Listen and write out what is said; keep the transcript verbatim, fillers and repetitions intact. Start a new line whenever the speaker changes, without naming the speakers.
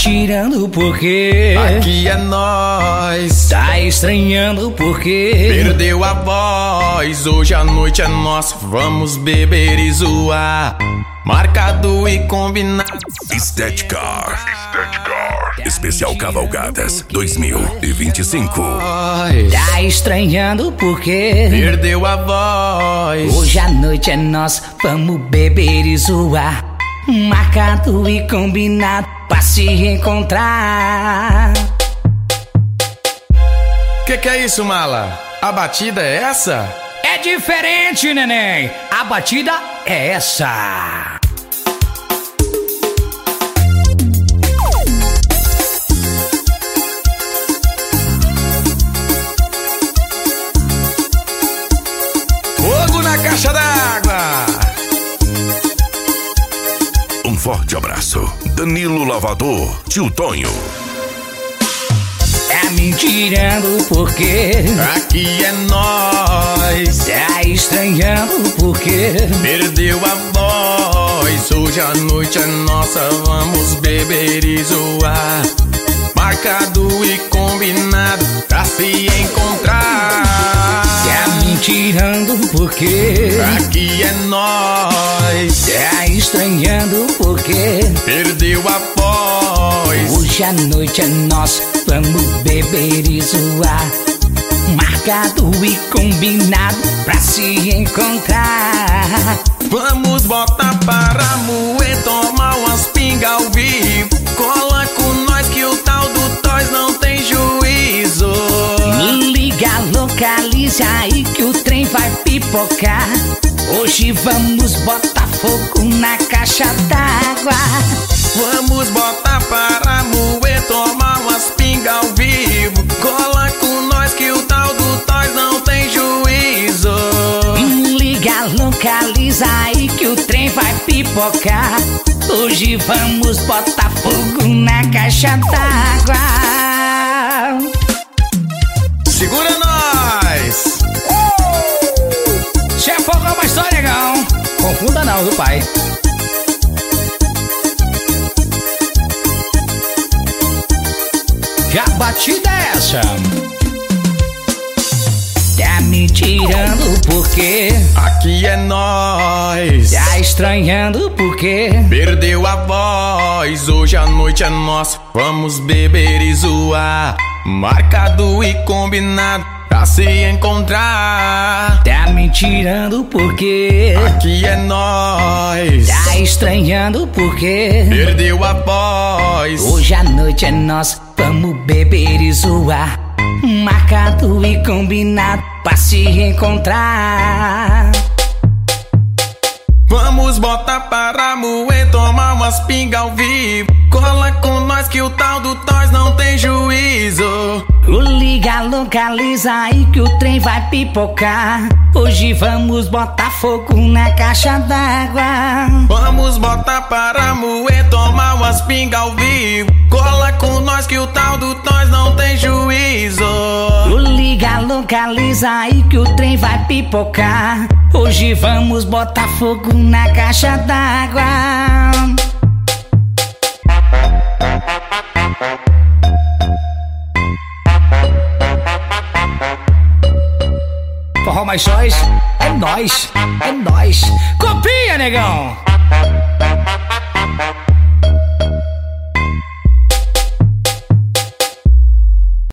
tirando porque
aqui é nós.
Tá estranhando porque
perdeu a voz. Hoje a noite é nossa, vamos beber e zoar. Marcado e combinado.
Estética Especial Cavalgadas dois mil e vinte e cinco.
Tá estranhando porque
perdeu a voz.
Hoje a noite é nossa, vamos beber e zoar. Marcado e combinado pra se encontrar.
Que que é isso, mala? A batida é essa?
É diferente, neném. A batida é essa.
Fogo na caixa d'água.
Um forte abraço. Danilo Lavador, Tio Tonho.
Tá me tirando porque
aqui é nós.
Tá estranhando porque
perdeu a voz. Hoje a noite é nossa, vamos beber e zoar. Marcado e combinado pra se encontrar.
Tá me tirando porque
aqui é nós.
Tá estranhando porque
perdeu a voz.
Hoje a noite é nossa, vamos beber e zoar. Marcado e combinado pra se encontrar.
Vamos botar para moer, tomar umas pingas ao vivo. Cola com nós que o tal do Toys não tem juízo.
Liga, localiza aí que o trem vai pipocar. Hoje vamos botar fogo na caixa d'água.
Vamos botar para moer, tomar umas pingas ao vivo. Cola com nós que o tal do Toys não tem juízo.
Liga, localiza aí que o trem vai pipocar. Hoje vamos botar fogo na caixa d'água.
Segura nós!
Se é fogo é uma história, negão. Confunda não, do pai. Que a batida é essa? Tá me tirando porque
aqui é nós.
Tá estranhando porque
perdeu a voz. Hoje a noite é nossa, vamos beber e zoar. Marcado e combinado pra se encontrar.
Tá me tirando porque
aqui é nós.
Tá estranhando porque
perdeu a voz.
Hoje a noite é nossa, vamos beber e zoar. Marcado e combinado pra se encontrar.
Vamos botar para moer, tomar umas pingas ao vivo. Cola com nós que o tal do Toys não tem juízo.
Liga, localiza aí que o trem vai pipocar. Hoje vamos botar fogo na caixa d'água.
Vamos botar para moer, tomar umas pingas ao vivo. Cola com nós que o tal do Toys não tem juízo.
Liga, localiza aí que o trem vai pipocar. Hoje vamos botar fogo na caixa d'água. Forró mais sóis, é nóis, é nóis. Copia, negão!